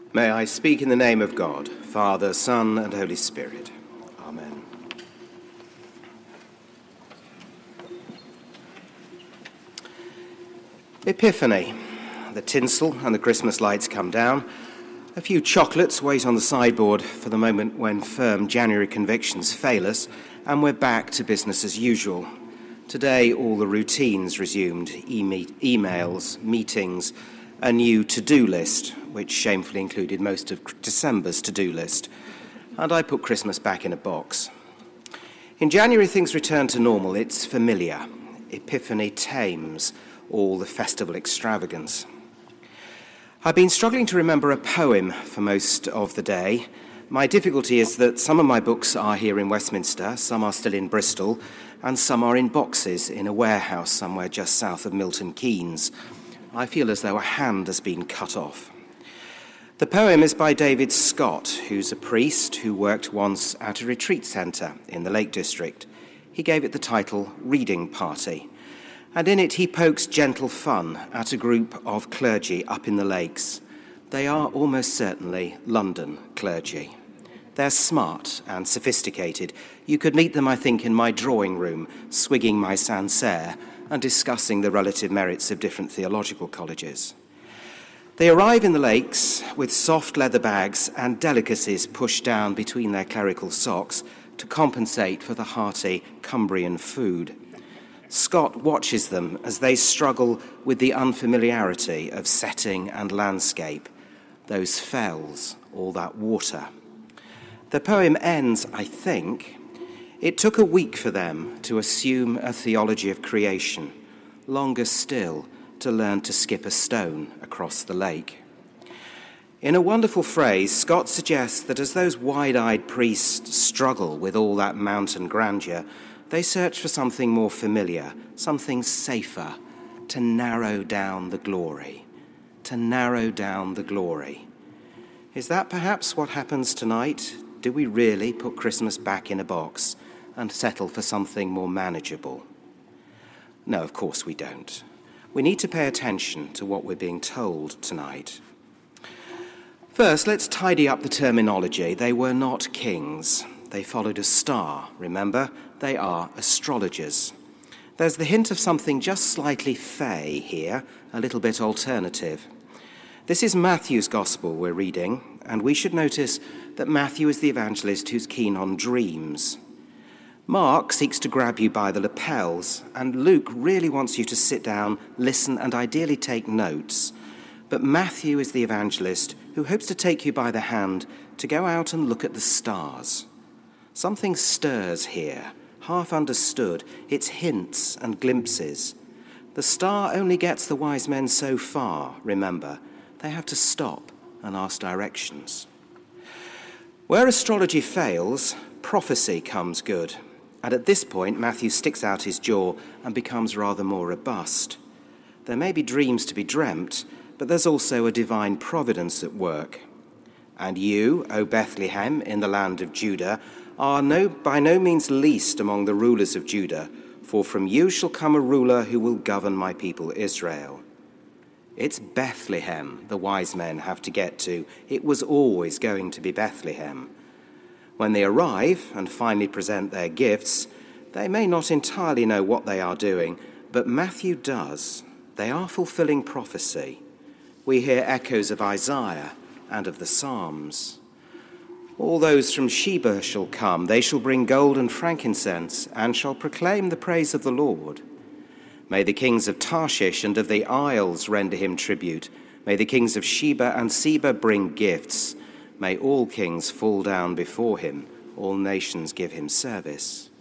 May I speak in the name of God, Father, Son, and Holy Spirit. Amen. Epiphany. The tinsel and the Christmas lights come down. A few chocolates wait on the sideboard for the moment when firm January convictions fail us, and we're back to business as usual. Today, all the routines resumed, emails, meetings, a new to-do list, which shamefully included most of December's to-do list, and I put Christmas back in a box. In January, things return to normal. It's familiar. Epiphany tames all the festival extravagance. I've been struggling to remember a poem for most of the day. My difficulty is that some of my books are here in Westminster, some are still in Bristol, and some are in boxes in a warehouse somewhere just south of Milton Keynes. I feel as though a hand has been cut off. The poem is by David Scott, who's a priest who worked once at a retreat centre in the Lake District. He gave it the title Reading Party, and in it he pokes gentle fun at a group of clergy up in the lakes. They are almost certainly London clergy. They're smart and sophisticated. You could meet them, I think, in my drawing room, swigging my Sancerre and discussing the relative merits of different theological colleges. They arrive in the lakes with soft leather bags and delicacies pushed down between their clerical socks to compensate for the hearty Cumbrian food. Scott watches them as they struggle with the unfamiliarity of setting and landscape, those fells, all that water. The poem ends, I think, it took a week for them to assume a theology of creation, longer still to learn to skip a stone across the lake. In a wonderful phrase, Scott suggests that as those wide-eyed priests struggle with all that mountain grandeur, they search for something more familiar, something safer, to narrow down the glory. To narrow down the glory. Is that perhaps what happens tonight? Do we really put Christmas back in a box and settle for something more manageable? No, of course we don't. We need to pay attention to what we're being told tonight. First, let's tidy up the terminology. They were not kings. They followed a star, remember? They are astrologers. There's the hint of something just slightly fey here, a little bit alternative. This is Matthew's Gospel we're reading, and we should notice that Matthew is the evangelist who's keen on dreams. Mark seeks to grab you by the lapels, and Luke really wants you to sit down, listen, and ideally take notes. But Matthew is the evangelist who hopes to take you by the hand to go out and look at the stars. Something stirs here, half understood. It's hints and glimpses. The star only gets the wise men so far, remember. They have to stop and ask directions. Where astrology fails, prophecy comes good. And at this point, Matthew sticks out his jaw and becomes rather more robust. There may be dreams to be dreamt, but there's also a divine providence at work. And you, O Bethlehem, in the land of Judah, are by no means least among the rulers of Judah, for from you shall come a ruler who will govern my people Israel. It's Bethlehem the wise men have to get to. It was always going to be Bethlehem. When they arrive and finally present their gifts, they may not entirely know what they are doing, but Matthew does. They are fulfilling prophecy. We hear echoes of Isaiah and of the Psalms. All those from Sheba shall come. They shall bring gold and frankincense and shall proclaim the praise of the Lord. May the kings of Tarshish and of the isles render him tribute. May the kings of Sheba and Seba bring gifts. May all kings fall down before him, all nations give him service.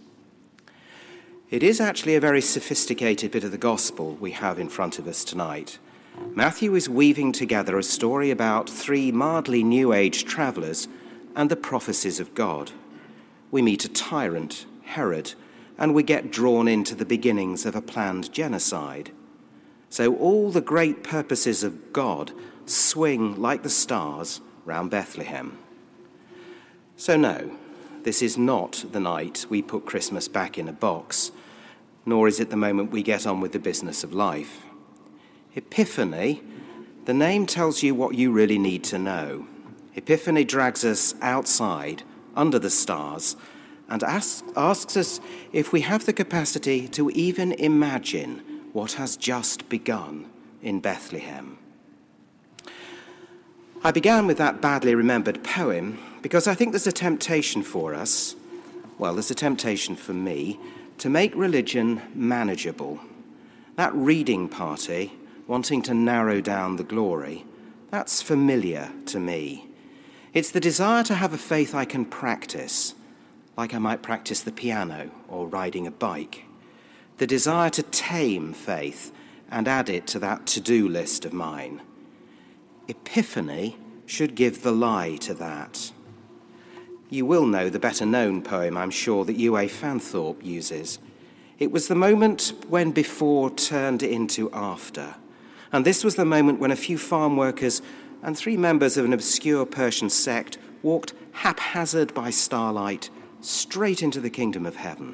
It is actually a very sophisticated bit of the gospel we have in front of us tonight. Matthew is weaving together a story about three mildly New Age travellers and the prophecies of God. We meet a tyrant, Herod, and we get drawn into the beginnings of a planned genocide. So all the great purposes of God swing like the stars round Bethlehem. So no, this is not the night we put Christmas back in a box, nor is it the moment we get on with the business of life. Epiphany, the name tells you what you really need to know. Epiphany drags us outside, under the stars, and asks us if we have the capacity to even imagine what has just begun in Bethlehem. I began with that badly remembered poem because I think there's a temptation for us, well, there's a temptation for me, to make religion manageable. That reading party, wanting to narrow down the glory, that's familiar to me. It's the desire to have a faith I can practice, like I might practice the piano or riding a bike. The desire to tame faith and add it to that to-do list of mine. Epiphany should give the lie to that. You will know the better-known poem, I'm sure, that U.A. Fanthorpe uses. It was the moment when before turned into after. And this was the moment when a few farm workers and 3 members of an obscure Persian sect walked haphazard by starlight straight into the kingdom of heaven.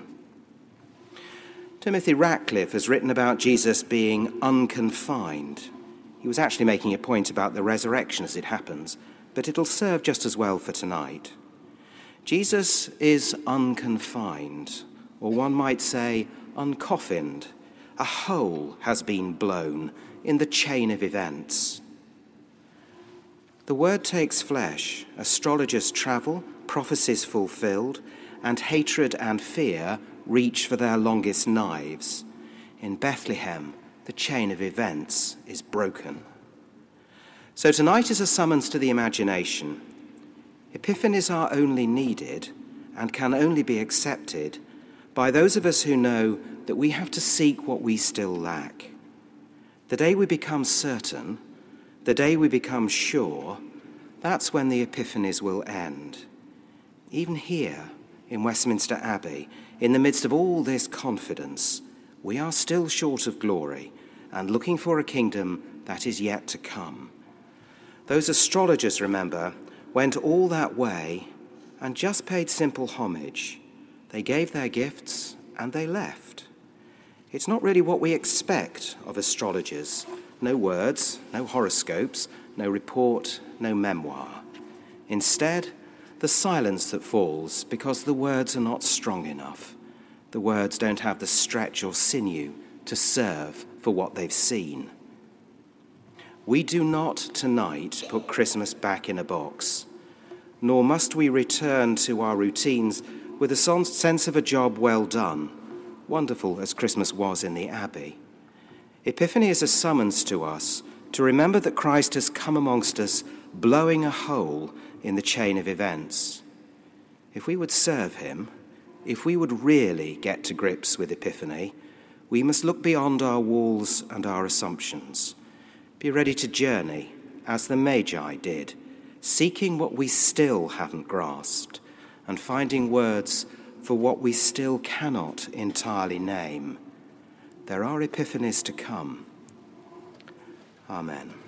Timothy Ratcliffe has written about Jesus being unconfined. He was actually making a point about the resurrection as it happens, but it'll serve just as well for tonight. Jesus is unconfined, or one might say uncoffined. A hole has been blown in the chain of events. The word takes flesh, astrologers travel, prophecies fulfilled, and hatred and fear reach for their longest knives. In Bethlehem, the chain of events is broken. So tonight is a summons to the imagination. Epiphanies are only needed and can only be accepted by those of us who know that we have to seek what we still lack. The day we become certain, the day we become sure, that's when the Epiphanies will end. Even here in Westminster Abbey, in the midst of all this confidence, we are still short of glory and looking for a kingdom that is yet to come. Those astrologers, remember, went all that way and just paid simple homage. They gave their gifts and they left. It's not really what we expect of astrologers. No words, no horoscopes, no report, no memoir. Instead, the silence that falls because the words are not strong enough. The words don't have the stretch or sinew to serve for what they've seen. We do not tonight put Christmas back in a box, nor must we return to our routines with a sense of a job well done, wonderful as Christmas was in the Abbey. Epiphany is a summons to us to remember that Christ has come amongst us, blowing a hole in the chain of events. If we would serve him, if we would really get to grips with Epiphany, we must look beyond our walls and our assumptions. Be ready to journey, as the Magi did, seeking what we still haven't grasped and finding words for what we still cannot entirely name. There are epiphanies to come. Amen.